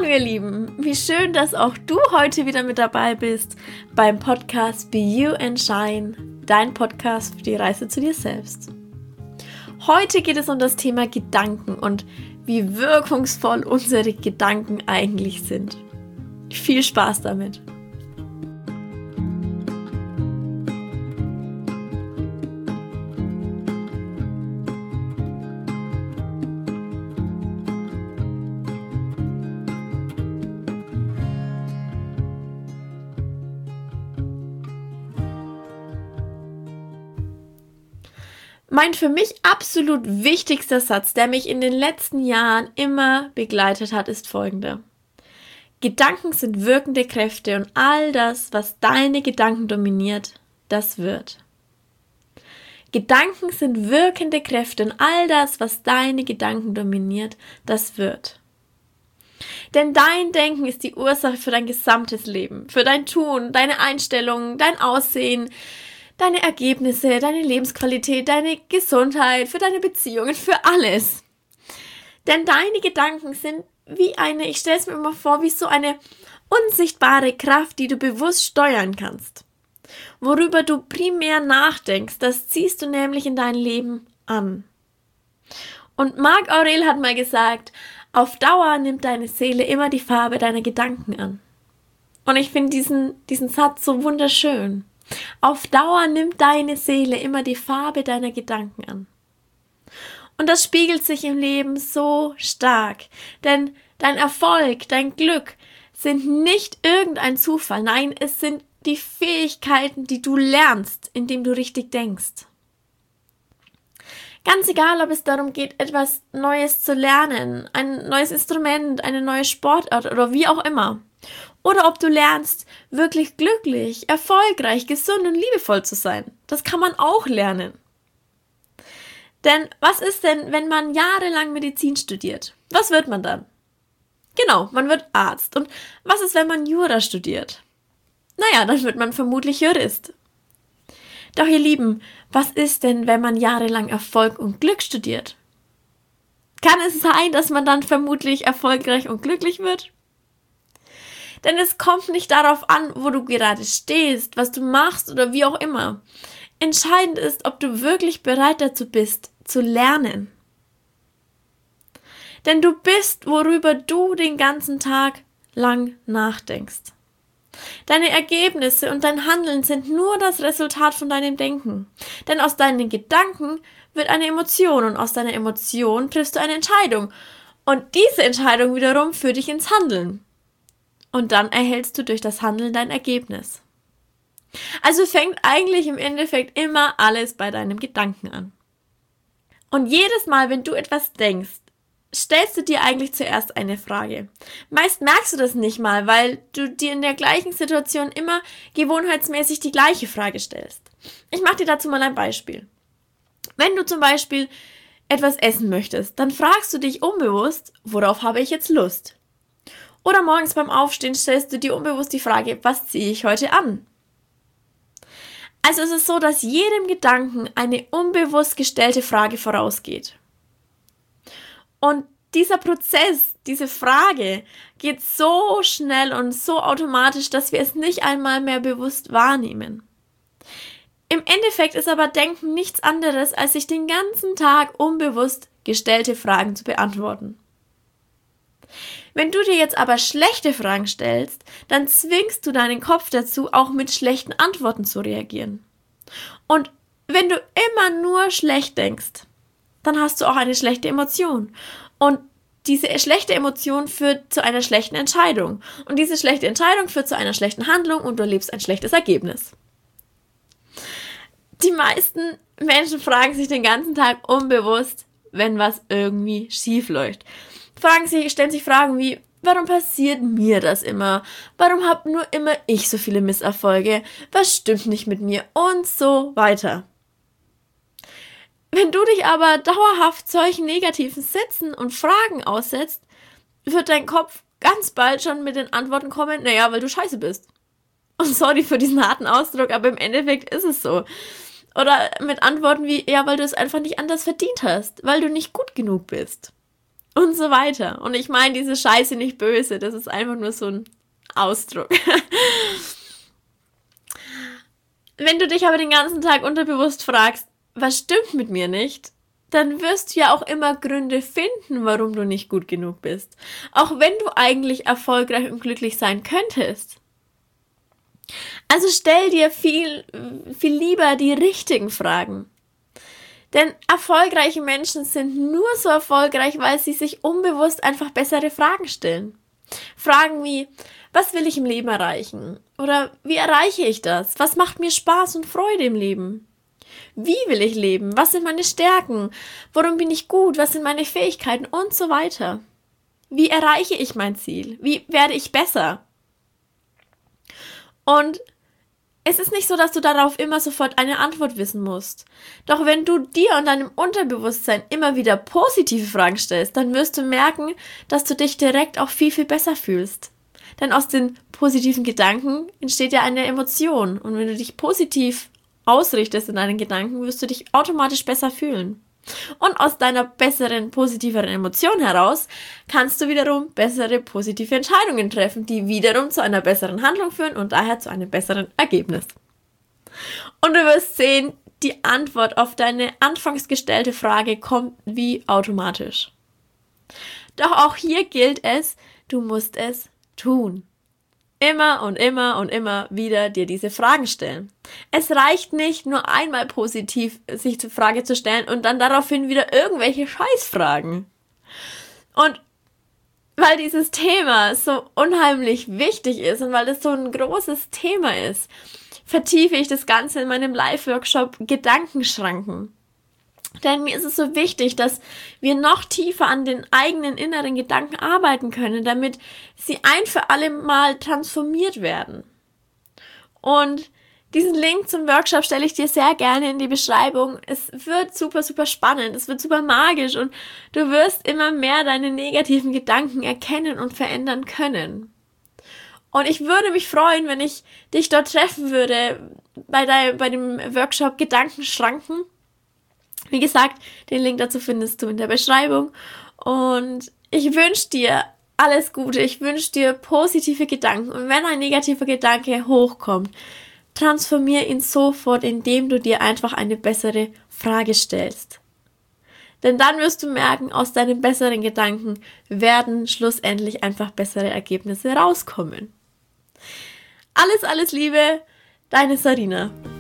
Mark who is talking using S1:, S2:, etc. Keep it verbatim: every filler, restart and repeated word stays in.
S1: Hallo ihr Lieben, wie schön, dass auch du heute wieder mit dabei bist beim Podcast Be You and Shine, dein Podcast für die Reise zu dir selbst. Heute geht es um das Thema Gedanken und wie wirkungsvoll unsere Gedanken eigentlich sind. Viel Spaß damit! Mein für mich absolut wichtigster Satz, der mich in den letzten Jahren immer begleitet hat, ist folgender. Gedanken sind wirkende Kräfte und all das, was deine Gedanken dominiert, das wird. Gedanken sind wirkende Kräfte und all das, was deine Gedanken dominiert, das wird. Denn dein Denken ist die Ursache für dein gesamtes Leben, für dein Tun, deine Einstellungen, dein Aussehen, deine Ergebnisse, deine Lebensqualität, deine Gesundheit, für deine Beziehungen, für alles. Denn deine Gedanken sind wie eine, ich stelle es mir immer vor, wie so eine unsichtbare Kraft, die du bewusst steuern kannst. Worüber du primär nachdenkst, das ziehst du nämlich in dein Leben an. Und Marc Aurel hat mal gesagt, auf Dauer nimmt deine Seele immer die Farbe deiner Gedanken an. Und ich finde diesen, diesen Satz so wunderschön. Auf Dauer nimmt deine Seele immer die Farbe deiner Gedanken an. Und das spiegelt sich im Leben so stark, denn dein Erfolg, dein Glück sind nicht irgendein Zufall, nein, es sind die Fähigkeiten, die du lernst, indem du richtig denkst. Ganz egal, ob es darum geht, etwas Neues zu lernen, ein neues Instrument, eine neue Sportart oder wie auch immer. Oder ob du lernst, wirklich glücklich, erfolgreich, gesund und liebevoll zu sein. Das kann man auch lernen. Denn was ist denn, wenn man jahrelang Medizin studiert? Was wird man dann? Genau, man wird Arzt. Und was ist, wenn man Jura studiert? Naja, dann wird man vermutlich Jurist. Doch ihr Lieben, was ist denn, wenn man jahrelang Erfolg und Glück studiert? Kann es sein, dass man dann vermutlich erfolgreich und glücklich wird? Denn es kommt nicht darauf an, wo du gerade stehst, was du machst oder wie auch immer. Entscheidend ist, ob du wirklich bereit dazu bist, zu lernen. Denn du bist, worüber du den ganzen Tag lang nachdenkst. Deine Ergebnisse und dein Handeln sind nur das Resultat von deinem Denken. Denn aus deinen Gedanken wird eine Emotion und aus deiner Emotion triffst du eine Entscheidung. Und diese Entscheidung wiederum führt dich ins Handeln. Und dann erhältst du durch das Handeln dein Ergebnis. Also fängt eigentlich im Endeffekt immer alles bei deinem Gedanken an. Und jedes Mal, wenn du etwas denkst, stellst du dir eigentlich zuerst eine Frage. Meist merkst du das nicht mal, weil du dir in der gleichen Situation immer gewohnheitsmäßig die gleiche Frage stellst. Ich mache dir dazu mal ein Beispiel. Wenn du zum Beispiel etwas essen möchtest, dann fragst du dich unbewusst, worauf habe ich jetzt Lust? Oder morgens beim Aufstehen stellst du dir unbewusst die Frage, was ziehe ich heute an? Also es ist so, dass jedem Gedanken eine unbewusst gestellte Frage vorausgeht. Und dieser Prozess, diese Frage, geht so schnell und so automatisch, dass wir es nicht einmal mehr bewusst wahrnehmen. Im Endeffekt ist aber Denken nichts anderes, als sich den ganzen Tag unbewusst gestellte Fragen zu beantworten. Wenn du dir jetzt aber schlechte Fragen stellst, dann zwingst du deinen Kopf dazu, auch mit schlechten Antworten zu reagieren. Und wenn du immer nur schlecht denkst, dann hast du auch eine schlechte Emotion. Und diese schlechte Emotion führt zu einer schlechten Entscheidung. Und diese schlechte Entscheidung führt zu einer schlechten Handlung und du erlebst ein schlechtes Ergebnis. Die meisten Menschen fragen sich den ganzen Tag unbewusst, wenn was irgendwie schief läuft. Fragen sich, stellen sich Fragen wie, warum passiert mir das immer? Warum habe nur immer ich so viele Misserfolge? Was stimmt nicht mit mir? Und so weiter. Wenn du dich aber dauerhaft solchen negativen Sätzen und Fragen aussetzt, wird dein Kopf ganz bald schon mit den Antworten kommen, naja, weil du scheiße bist. Und sorry für diesen harten Ausdruck, aber im Endeffekt ist es so. Oder mit Antworten wie, ja, weil du es einfach nicht anders verdient hast, weil du nicht gut genug bist. und so weiter. Und ich meine diese Scheiße nicht böse, das ist einfach nur so ein Ausdruck. Wenn du dich aber den ganzen Tag unterbewusst fragst, was stimmt mit mir nicht, dann wirst du ja auch immer Gründe finden, warum du nicht gut genug bist. Auch wenn du eigentlich erfolgreich und glücklich sein könntest. Also stell dir viel, viel lieber die richtigen Fragen. Denn erfolgreiche Menschen sind nur so erfolgreich, weil sie sich unbewusst einfach bessere Fragen stellen. Fragen wie, was will ich im Leben erreichen? Oder wie erreiche ich das? Was macht mir Spaß und Freude im Leben? Wie will ich leben? Was sind meine Stärken? Worum bin ich gut? Was sind meine Fähigkeiten? Und so weiter. Wie erreiche ich mein Ziel? Wie werde ich besser? Und es ist nicht so, dass du darauf immer sofort eine Antwort wissen musst. Doch wenn du dir und deinem Unterbewusstsein immer wieder positive Fragen stellst, dann wirst du merken, dass du dich direkt auch viel, viel besser fühlst. Denn aus den positiven Gedanken entsteht ja eine Emotion. Und wenn du dich positiv ausrichtest in deinen Gedanken, wirst du dich automatisch besser fühlen. Und aus deiner besseren, positiveren Emotion heraus kannst du wiederum bessere, positive Entscheidungen treffen, die wiederum zu einer besseren Handlung führen und daher zu einem besseren Ergebnis. Und du wirst sehen, die Antwort auf deine anfangs gestellte Frage kommt wie automatisch. Doch auch hier gilt es, du musst es tun. Immer und immer und immer wieder dir diese Fragen stellen. Es reicht nicht, nur einmal positiv sich die Frage zu stellen und dann daraufhin wieder irgendwelche Scheißfragen. Und weil dieses Thema so unheimlich wichtig ist und weil es so ein großes Thema ist, vertiefe ich das Ganze in meinem Live-Workshop Gedankenschranken. Denn mir ist es so wichtig, dass wir noch tiefer an den eigenen inneren Gedanken arbeiten können, damit sie ein für alle Mal transformiert werden. Und diesen Link zum Workshop stelle ich dir sehr gerne in die Beschreibung. Es wird super, super spannend, es wird super magisch und du wirst immer mehr deine negativen Gedanken erkennen und verändern können. Und ich würde mich freuen, wenn ich dich dort treffen würde bei, dein, bei dem Workshop Gedankenschranken. Wie gesagt, den Link dazu findest du in der Beschreibung und ich wünsche dir alles Gute, ich wünsche dir positive Gedanken und wenn ein negativer Gedanke hochkommt, transformier ihn sofort, indem du dir einfach eine bessere Frage stellst. Denn dann wirst du merken, aus deinen besseren Gedanken werden schlussendlich einfach bessere Ergebnisse rauskommen. Alles, alles Liebe, deine Sarina.